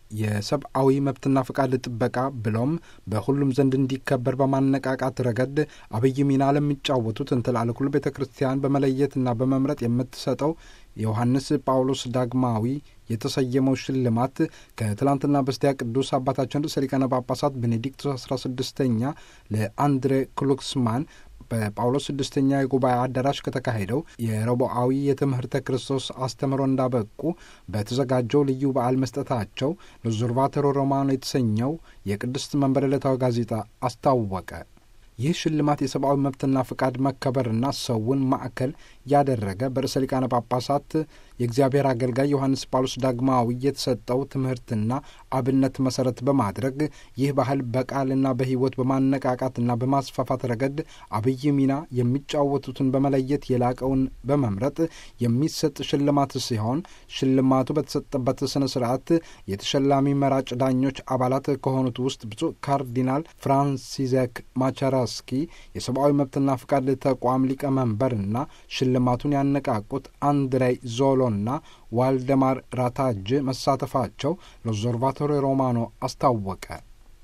የሰብአዊ መብትና ፈቃድ ጥበቃ ብሎም በሁሉም ዘንድ እንዲከበር በማነቃቃት ረገድ አብይ ሚና ለሚጫወቱት እንትላልኩል ቤተ ክርስቲያን በመለየትና በመምረጥ የምትሰጠው ዮሐንስ ጳውሎስ ዳግማዊ የተሰየመው ሽልማት ከትላንትና በስቲያ ቅዱስ አባታችን ርዕሰ ሊቃነ ጳጳሳት ቤኔዲክቶስ 16ኛ ለአንድሬ ክሉክስማን በጳውሎስ ስድስተኛ የጉባኤ አዳራሽ ከተካሄደው የረቡዓዊ የትምህርተ ክርስቶስ አስተምሮ እንዳበቁ በተዘጋጀው ልዩ በዓል መስጠታቸው ሎዞርቫቶሮ ሮማኖ የተሰኘው የቅድስት መንበር ዕለታዊ ጋዜጣ አስታወቀ። ይህ ሽልማት የሰብአዊ መብትና ፍቃድ መከበርና ሰውን ማዕከል ያደረገ በርዕሰ ሊቃነ ጳጳሳት የእግዚአብሔር አገልጋይ ዮሐንስ ጳውሎስ ዳግማዊ የተሰጠው ትምህርትና አብነት መሰረት በማድረግ ይህ ባህል በቃልና በሕይወት በማነቃቃትና በማስፋፋት ረገድ አብይ ሚና የሚጫወቱትን በመለየት የላቀውን በመምረጥ የሚሰጥ ሽልማት ሲሆን ሽልማቱ በተሰጠበት ስነ ስርዓት የተሸላሚ መራጭ ዳኞች አባላት ከሆኑት ውስጥ ብፁዕ ካርዲናል ፍራንሲዘክ ማቻራስኪ የሰብአዊ መብትና ፍቃድ ተቋም ሊቀመንበርና ሽልማቱን ያነቃቁት አንድሬይ ዞሎና ዋልደማር ራታጅ መሳተፋቸው ሎዞርቫቶሮ ሮማኖ አስታወቀ።